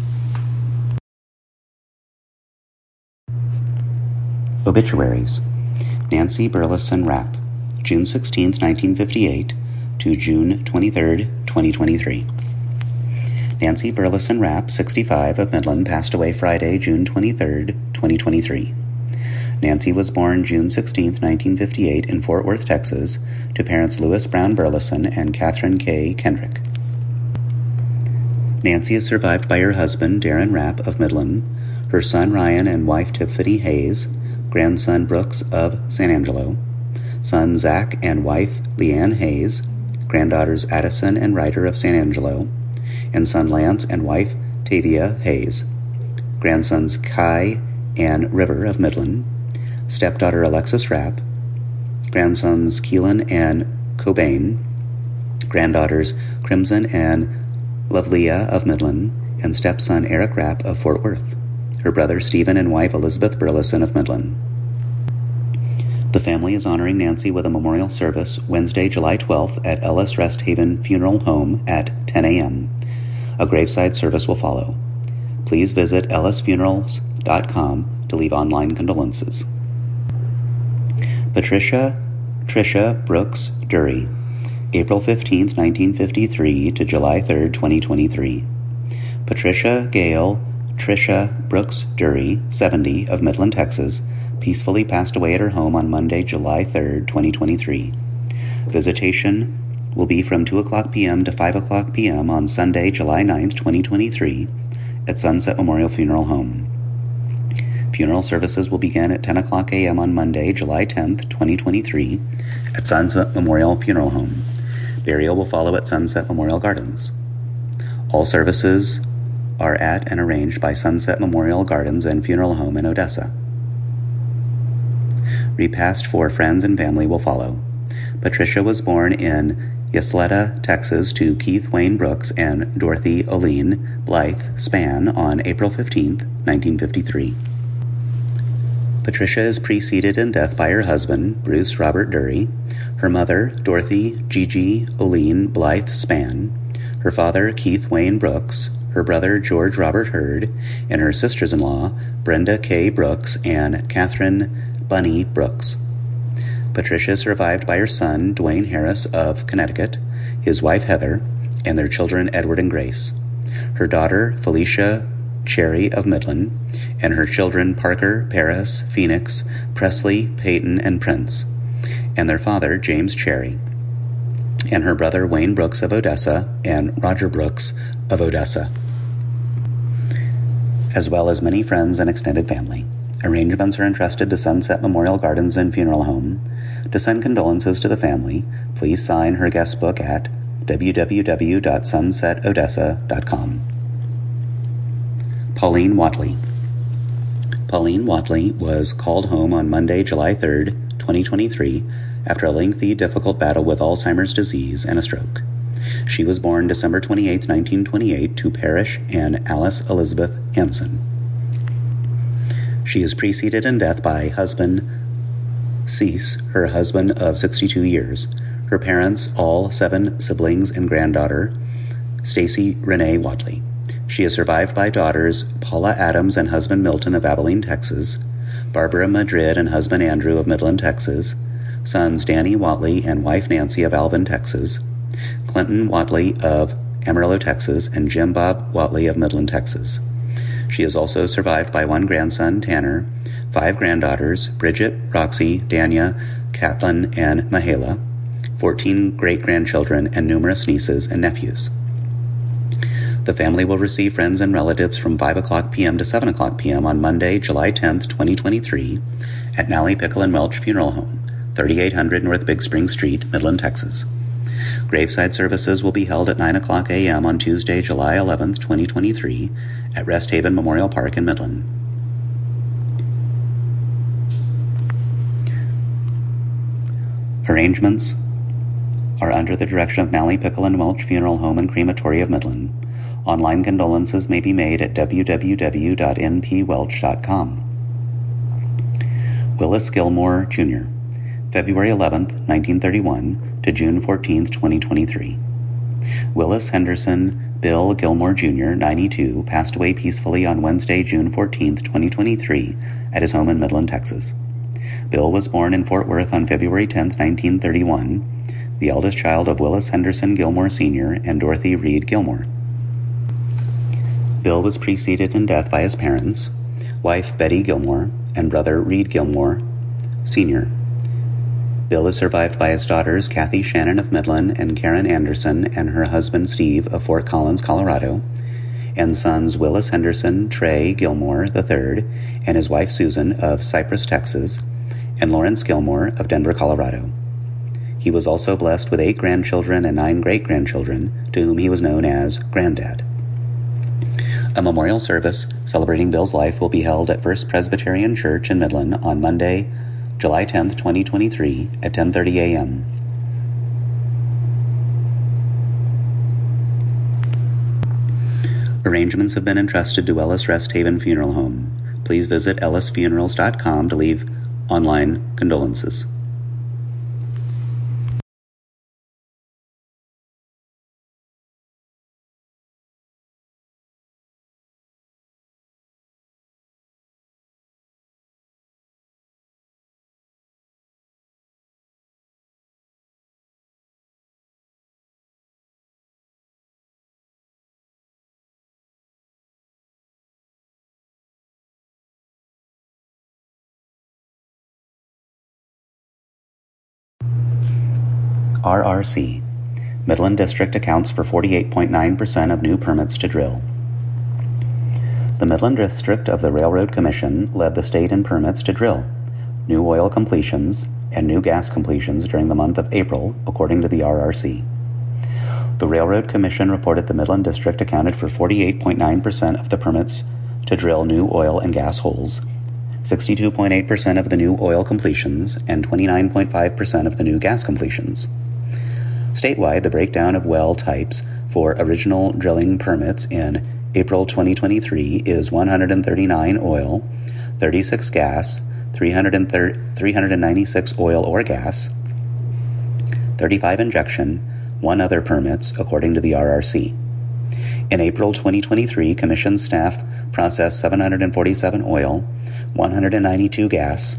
Obituaries. Nancy Burleson Rapp, June sixteenth, nineteen fifty-eight to June twenty-third, twenty twenty-three. Nancy Burleson Rapp, sixty-five, of Midland, passed away Friday, June twenty-third, twenty twenty-three. Nancy was born June sixteenth, nineteen fifty-eight, in Fort Worth, Texas, to parents Louis Brown Burleson and Catherine K. Kendrick. Nancy is survived by her husband, Darren Rapp, of Midland, her son Ryan and wife Tiffany Hayes, grandson Brooks of San Angelo, son Zach and wife Leanne Hayes, granddaughters Addison and Ryder of San Angelo, and son Lance and wife Tavia Hayes, grandsons Kai and River of Midland, stepdaughter Alexis Rapp, grandsons Keelan and Cobain, granddaughters Crimson and Lovelia of Midland, and stepson Eric Rapp of Fort Worth, her brother Stephen and wife Elizabeth Burleson of Midland. The family is honoring Nancy with a memorial service Wednesday, July twelfth at Ellis Rest Haven Funeral Home at ten a.m. A graveside service will follow. Please visit ellis funerals dot com to leave online condolences. Patricia Tricia Brooks Dury, April fifteenth, nineteen fifty-three to July third, twenty twenty-three. Patricia Gail Tricia Brooks Dury, seventy, of Midland, Texas, peacefully passed away at her home on Monday, July third, twenty twenty-three. Visitation will be from two o'clock p.m. to five o'clock p.m. on Sunday, July ninth, twenty twenty-three, at Sunset Memorial Funeral Home. Funeral services will begin at ten o'clock a.m. on Monday, July tenth, twenty twenty-three, at Sunset Memorial Funeral Home. Burial will follow at Sunset Memorial Gardens. All services are at and arranged by Sunset Memorial Gardens and Funeral Home in Odessa. Repast for friends and family will follow. Patricia was born in Ysleta, Texas, to Keith Wayne Brooks and Dorothy Oline Blythe Spann on April fifteenth, nineteen fifty-three. Patricia is preceded in death by her husband, Bruce Robert Dury, her mother, Dorothy Gigi Oline Blythe Spann, her father, Keith Wayne Brooks, her brother, George Robert Hurd, and her sisters-in-law, Brenda K. Brooks and Catherine Bunny Brooks. Patricia is survived by her son, Dwayne Harris of Connecticut, his wife Heather, and their children Edward and Grace, her daughter Felicia Cherry of Midland, and her children Parker, Paris, Phoenix, Presley, Peyton, and Prince, and their father James Cherry, and her brother Wayne Brooks of Odessa and Roger Brooks of Odessa, as well as many friends and extended family. Arrangements are entrusted to Sunset Memorial Gardens and Funeral Home. To send condolences to the family, please sign her guest book at w w w dot sunset odessa dot com. Pauline Watley. Pauline Watley was called home on Monday, July third, twenty twenty-three, after a lengthy, difficult battle with Alzheimer's disease and a stroke. She was born December twenty-eighth, nineteen twenty-eight, to Parrish and Alice Elizabeth Hanson. She is preceded in death by husband Cease, her husband of sixty-two years, her parents, all seven siblings, and granddaughter, Stacy Renee Watley. She is survived by daughters Paula Adams and husband Milton of Abilene, Texas, Barbara Madrid and husband Andrew of Midland, Texas, sons Danny Watley and wife Nancy of Alvin, Texas, Clinton Watley of Amarillo, Texas, and Jim Bob Watley of Midland, Texas. She is also survived by one grandson, Tanner, five granddaughters, Bridget, Roxy, Dania, Catlin, and Mahala, fourteen great-grandchildren, and numerous nieces and nephews. The family will receive friends and relatives from five o'clock p.m. to seven o'clock p.m. on Monday, July tenth, twenty twenty-three, at Nally Pickle and Welch Funeral Home, thirty-eight hundred North Big Spring Street, Midland, Texas. Graveside services will be held at nine o'clock a.m. on Tuesday, July eleventh, twenty twenty-three, at Rest Haven Memorial Park in Midland. Arrangements are under the direction of Nally Pickle and Welch Funeral Home and Crematory of Midland. Online condolences may be made at w w w dot n p welch dot com. Willis Gilmore, Junior, February eleventh, nineteen thirty-one to June fourteenth, twenty twenty-three. Willis Henderson Bill Gilmore, Junior, ninety-two, passed away peacefully on Wednesday, June fourteenth, twenty twenty-three, at his home in Midland, Texas. Bill was born in Fort Worth on February tenth, nineteen thirty-one, the eldest child of Willis Henderson Gilmore, Senior and Dorothy Reed Gilmore. Bill was preceded in death by his parents, wife Betty Gilmore, and brother Reed Gilmore, Senior Bill is survived by his daughters Kathy Shannon of Midland and Karen Anderson and her husband Steve of Fort Collins, Colorado, and sons Willis Henderson Trey Gilmore the third and his wife Susan of Cypress, Texas, and Lawrence Gilmore of Denver, Colorado. He was also blessed with eight grandchildren and nine great-grandchildren, to whom he was known as Granddad. A memorial service celebrating Bill's life will be held at First Presbyterian Church in Midland on Monday, July tenth, twenty twenty-three at ten thirty a.m. Arrangements have been entrusted to Ellis Rest Haven Funeral Home. Please visit ellis funerals dot com to leave online condolences. R R C. Midland District accounts for forty-eight point nine percent of new permits to drill. The Midland District of the Railroad Commission led the state in permits to drill new oil completions and new gas completions during the month of April, according to the R R C. The Railroad Commission reported the Midland District accounted for forty-eight point nine percent of the permits to drill new oil and gas holes, sixty-two point eight percent of the new oil completions, and twenty-nine point five percent of the new gas completions. Statewide, the breakdown of well types for original drilling permits in April twenty twenty-three is one hundred thirty-nine oil, thirty-six gas, three hundred ninety-six oil or gas, thirty-five injection, one other permits, according to the R R C. In April twenty twenty-three, Commission staff processed seven hundred forty-seven oil, one hundred ninety-two gas,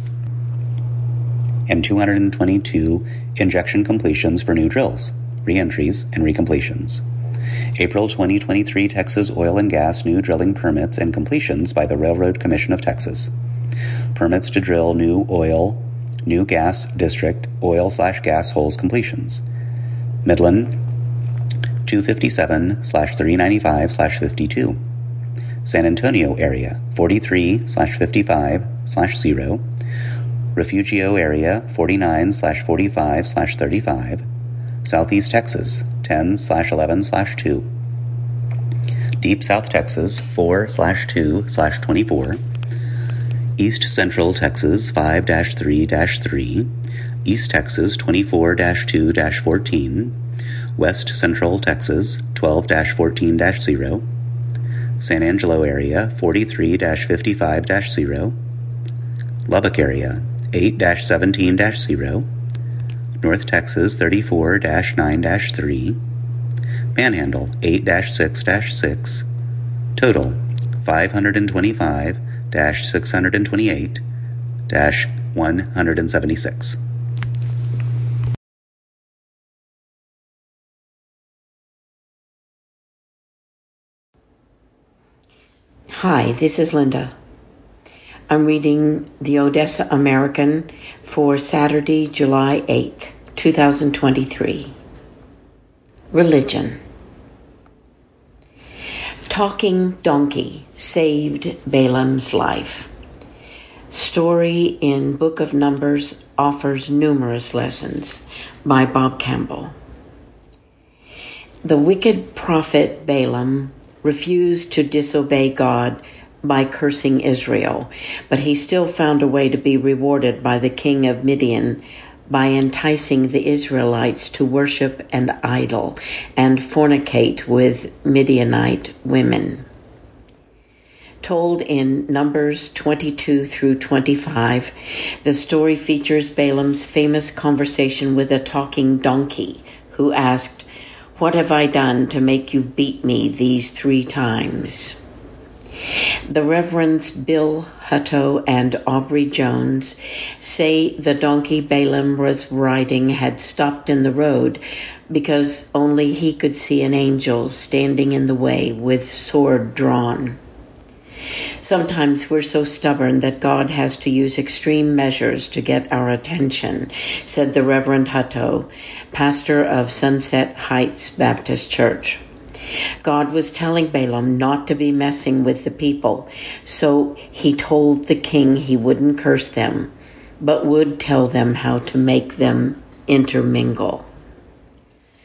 and two hundred twenty-two injection completions for new drills, re-entries, and recompletions. April twenty twenty-three Texas Oil and Gas new drilling permits and completions by the Railroad Commission of Texas. Permits to drill new oil, new gas district, oil slash gas holes completions. Midland, two fifty-seven slash three ninety-five slash fifty-two. San Antonio area, forty-three slash fifty-five slash zero. Refugio area, forty-nine slash forty-five slash thirty-five. Southeast Texas, ten slash eleven slash two. Deep South Texas, four slash two slash twenty-four. East Central Texas, five dash three dash three. East Texas, twenty-four dash two dash fourteen. West Central Texas, twelve dash fourteen dash zero. San Angelo area, forty-three dash fifty-five dash zero. Lubbock area, eight dash seventeen dash zero. North Texas, thirty-four dash nine dash three. Panhandle, eight dash six dash six. Total, five hundred twenty-five dash six hundred twenty-eight dash one hundred seventy-six. Hi, this is Linda. I'm reading the Odessa American for Saturday, July eighth, twenty twenty-three. Religion. Talking donkey saved Balaam's life. Story in Book of Numbers offers numerous lessons by Bob Campbell. The wicked prophet Balaam refused to disobey God by cursing Israel, but he still found a way to be rewarded by the king of Midian by enticing the Israelites to worship an idol and fornicate with Midianite women. Told in Numbers twenty-two through twenty-five, the story features Balaam's famous conversation with a talking donkey who asked, "What have I done to make you beat me these three times?" The Reverends Bill Hutto and Aubrey Jones say the donkey Balaam was riding had stopped in the road because only he could see an angel standing in the way with sword drawn. Sometimes we're so stubborn that God has to use extreme measures to get our attention, said the Reverend Hutto, pastor of Sunset Heights Baptist Church. God was telling Balaam not to be messing with the people, so he told the king he wouldn't curse them, but would tell them how to make them intermingle.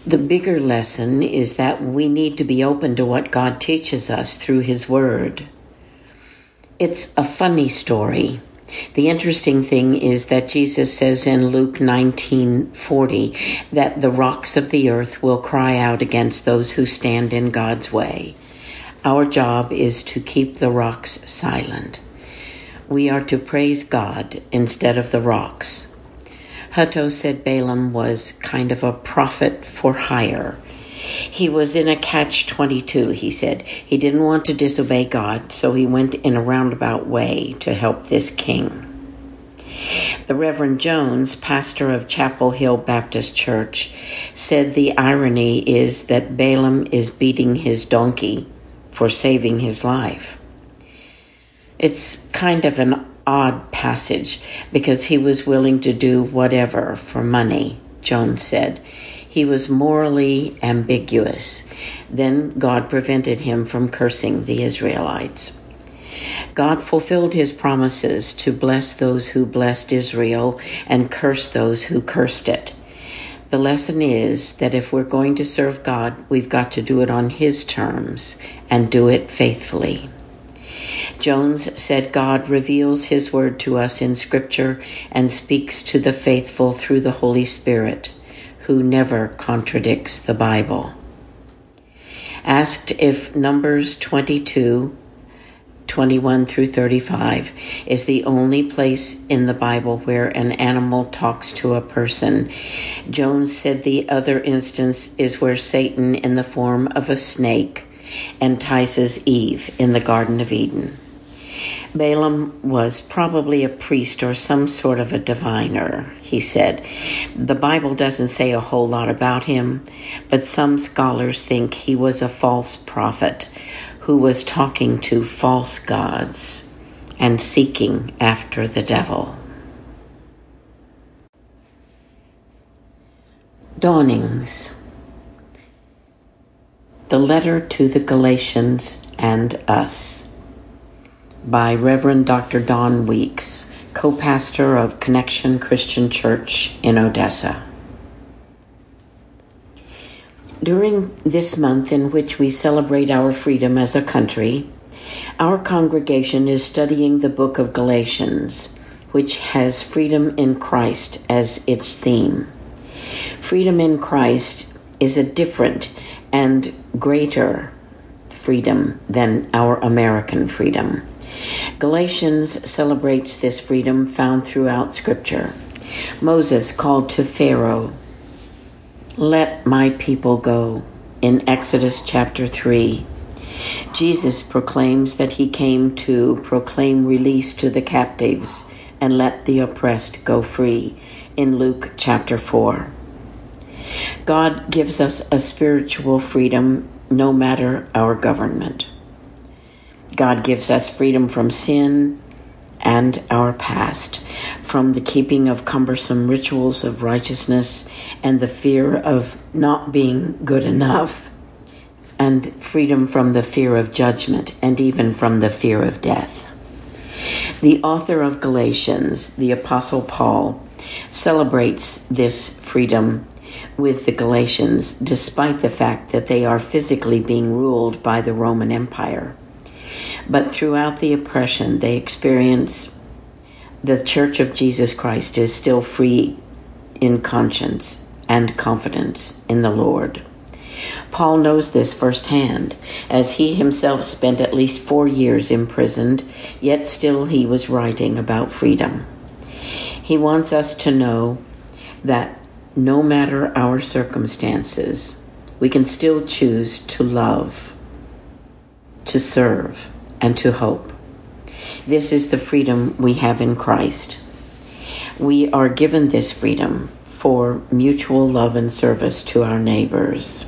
The bigger lesson is that we need to be open to what God teaches us through His Word. It's a funny story. The interesting thing is that Jesus says in Luke nineteen forty that the rocks of the earth will cry out against those who stand in God's way. Our job is to keep the rocks silent. We are to praise God instead of the rocks. Hutto said Balaam was kind of a prophet for hire. He was in a catch twenty-two, he said. He didn't want to disobey God, so he went in a roundabout way to help this king. The Reverend Jones, pastor of Chapel Hill Baptist Church, said the irony is that Balaam is beating his donkey for saving his life. It's kind of an odd passage because he was willing to do whatever for money, Jones said. He was morally ambiguous. Then God prevented him from cursing the Israelites. God fulfilled his promises to bless those who blessed Israel and curse those who cursed it. The lesson is that if we're going to serve God, we've got to do it on His terms and do it faithfully. Jones said God reveals His Word to us in Scripture and speaks to the faithful through the Holy Spirit, who never contradicts the Bible. Asked if Numbers twenty-two, twenty-one through thirty-five is the only place in the Bible where an animal talks to a person, Jones said the other instance is where Satan, in the form of a snake, entices Eve in the Garden of Eden. Balaam was probably a priest or some sort of a diviner, he said. The Bible doesn't say a whole lot about him, but some scholars think he was a false prophet who was talking to false gods and seeking after the devil. Dawnings. The Letter to the Galatians and Us, by Reverend Doctor Don Weeks, co-pastor of Connection Christian Church in Odessa. During this month in which we celebrate our freedom as a country, our congregation is studying the book of Galatians, which has freedom in Christ as its theme. Freedom in Christ is a different and greater freedom than our American freedom. Galatians celebrates this freedom found throughout Scripture. Moses called to Pharaoh, "Let my people go," in Exodus chapter three. Jesus proclaims that he came to proclaim release to the captives and let the oppressed go free in Luke chapter four. God gives us a spiritual freedom no matter our government. God gives us freedom from sin and our past, from the keeping of cumbersome rituals of righteousness and the fear of not being good enough, and freedom from the fear of judgment and even from the fear of death. The author of Galatians, the Apostle Paul, celebrates this freedom with the Galatians despite the fact that they are physically being ruled by the Roman Empire. But throughout the oppression they experience, the Church of Jesus Christ is still free in conscience and confidence in the Lord. Paul knows this firsthand, as he himself spent at least four years imprisoned, yet still he was writing about freedom. He wants us to know that no matter our circumstances, we can still choose to love, to serve, and to hope. This is the freedom we have in Christ. We are given this freedom for mutual love and service to our neighbors.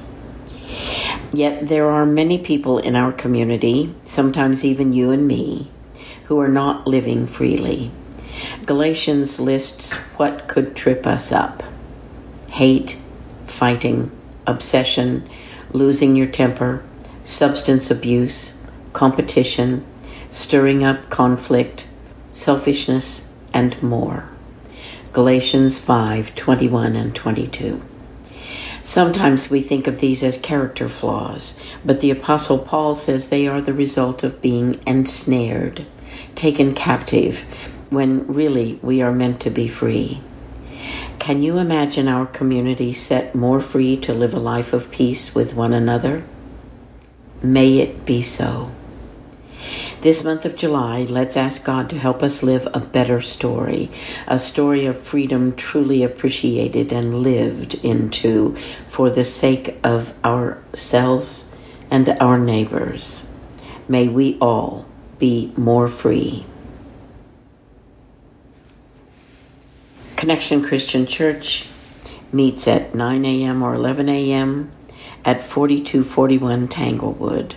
Yet there are many people in our community, sometimes even you and me, who are not living freely. Galatians lists what could trip us up: hate, fighting, obsession, losing your temper, substance abuse, competition, stirring up conflict, selfishness, and more. Galatians five, twenty-one and twenty-two. Sometimes we think of these as character flaws, but the Apostle Paul says they are the result of being ensnared, taken captive, when really we are meant to be free. Can you imagine our community set more free to live a life of peace with one another? May it be so. This month of July, let's ask God to help us live a better story, a story of freedom truly appreciated and lived into for the sake of ourselves and our neighbors. May we all be more free. Connection Christian Church meets at nine a.m. or eleven a.m. at forty-two forty-one Tanglewood.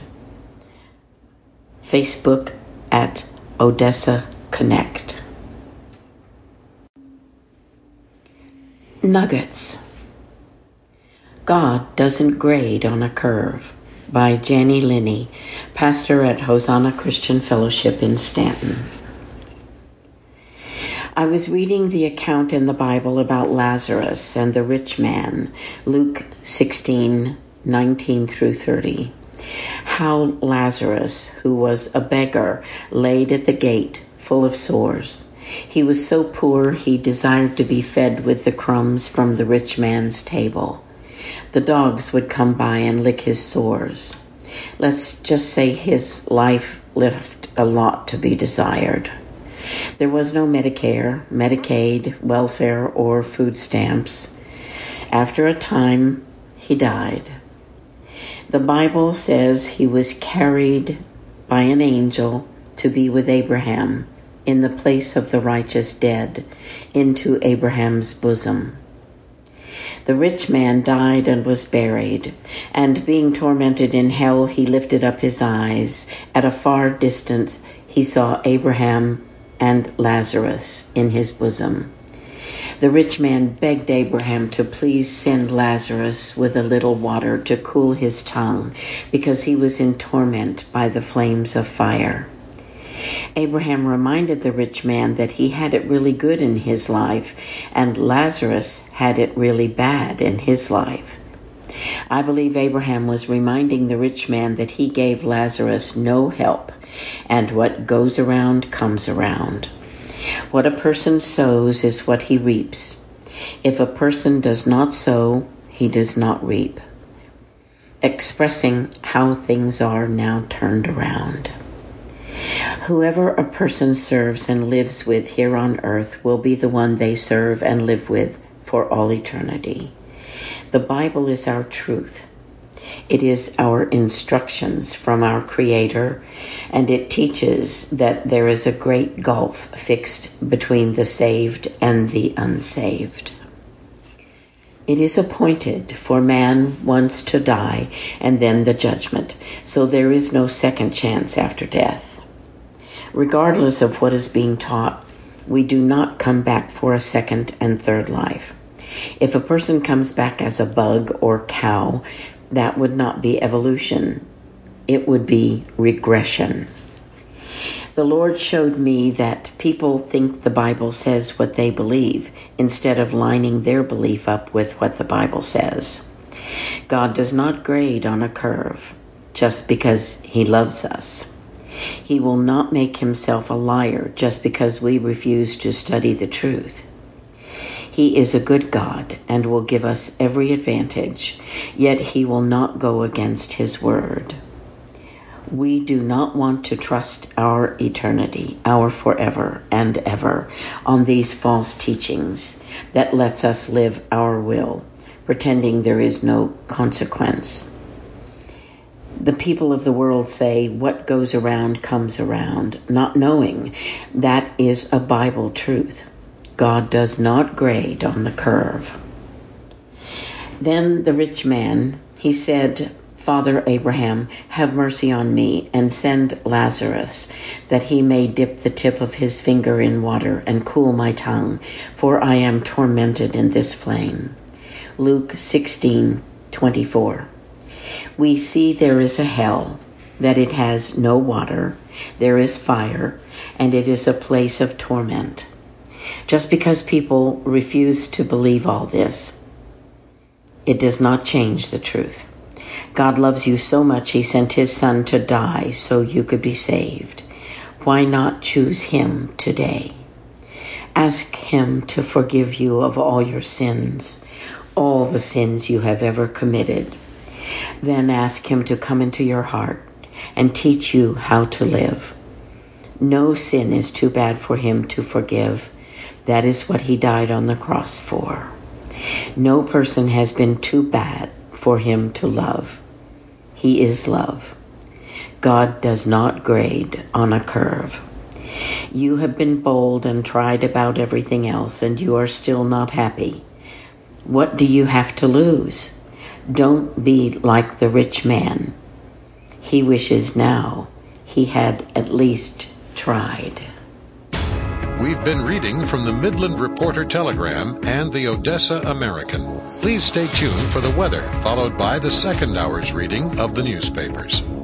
Facebook at Odessa Connect. Nuggets. God Doesn't Grade on a Curve by Janie Linney, pastor at Hosanna Christian Fellowship in Stanton. I was reading the account in the Bible about Lazarus and the rich man, Luke sixteen nineteen through thirty. How Lazarus, who was a beggar, laid at the gate, full of sores. He was so poor he desired to be fed with the crumbs from the rich man's table. The dogs would come by and lick his sores. Let's just say his life left a lot to be desired. There was no Medicare, Medicaid, welfare, or food stamps. After a time, he died. The Bible says he was carried by an angel to be with Abraham in the place of the righteous dead into Abraham's bosom. The rich man died and was buried, and being tormented in hell, he lifted up his eyes. At a far distance, he saw Abraham and Lazarus in his bosom. The rich man begged Abraham to please send Lazarus with a little water to cool his tongue, because he was in torment by the flames of fire. Abraham reminded the rich man that he had it really good in his life, and Lazarus had it really bad in his life. I believe Abraham was reminding the rich man that he gave Lazarus no help, and what goes around comes around. What a person sows is what he reaps. If a person does not sow, he does not reap. Expressing how things are now turned around. Whoever a person serves and lives with here on earth will be the one they serve and live with for all eternity. The Bible is our truth. It is our instructions from our Creator, and it teaches that there is a great gulf fixed between the saved and the unsaved. It is appointed for man once to die and then the judgment, so there is no second chance after death. Regardless of what is being taught, we do not come back for a second and third life. If a person comes back as a bug or cow, that would not be evolution. It would be regression. The Lord showed me that people think the Bible says what they believe instead of lining their belief up with what the Bible says. God does not grade on a curve just because he loves us. He will not make himself a liar just because we refuse to study the truth. He is a good God and will give us every advantage, yet he will not go against his word. We do not want to trust our eternity, our forever and ever, on these false teachings that lets us live our will, pretending there is no consequence. The people of the world say, what goes around comes around, not knowing that is a Bible truth. God does not grade on the curve. Then the rich man, he said, Father Abraham, have mercy on me and send Lazarus, that he may dip the tip of his finger in water and cool my tongue, for I am tormented in this flame. Luke sixteen twenty-four. We see there is a hell, that it has no water, there is fire, and it is a place of torment. Just because people refuse to believe all this, It does not change the truth. God loves you so much he sent his son to die so you could be saved. Why not choose him today? Ask him to forgive you of all your sins, all the sins you have ever committed. Then ask him to come into your heart and teach you how to live. No sin is too bad for him to forgive. That is what he died on the cross for. No person has been too bad for him to love. He is love. God does not grade on a curve. You have been bold and tried about everything else, and you are still not happy. What do you have to lose? Don't be like the rich man. He wishes now he had at least tried. We've been reading from the Midland Reporter Telegram and the Odessa American. Please stay tuned for the weather, followed by the second hour's reading of the newspapers.